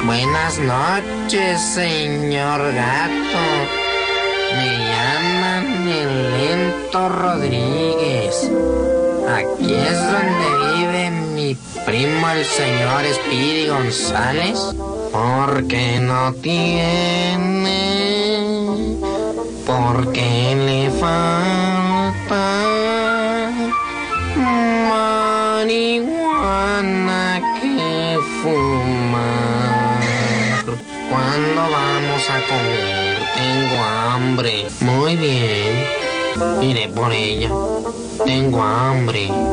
Buenas noches, señor gato. Me llaman el Lento Rodríguez. Aquí es donde vive mi primo el señor Speedy González. Porque no tiene, porque le falta marihuana que fumar. ¿Cuándo vamos a comer? Tengo hambre. Muy bien. Iré por ella. Tengo hambre.